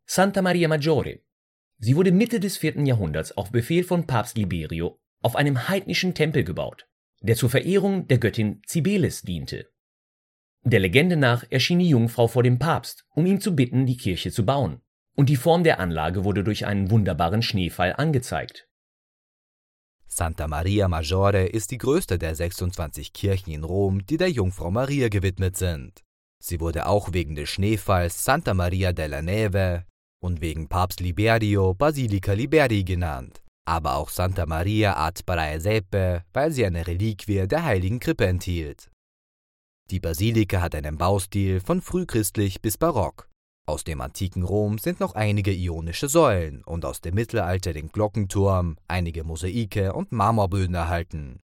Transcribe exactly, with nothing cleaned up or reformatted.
Santa Maria Maggiore. Sie wurde Mitte des vierten Jahrhunderts auf Befehl von Papst Liberio auf einem heidnischen Tempel gebaut, der zur Verehrung der Göttin Cibeles diente. Der Legende nach erschien die Jungfrau vor dem Papst, um ihn zu bitten, die Kirche zu bauen, und die Form der Anlage wurde durch einen wunderbaren Schneefall angezeigt. Santa Maria Maggiore ist die größte der sechsundzwanzig Kirchen in Rom, die der Jungfrau Maria gewidmet sind. Sie wurde auch wegen des Schneefalls Santa Maria della Neve und wegen Papst Liberio Basilica Liberi genannt, aber auch Santa Maria ad Praesepe, weil sie eine Reliquie der heiligen Krippe enthielt. Die Basilika hat einen Baustil von frühchristlich bis barock. Aus dem antiken Rom sind noch einige ionische Säulen und aus dem Mittelalter den Glockenturm, einige Mosaike und Marmorböden erhalten.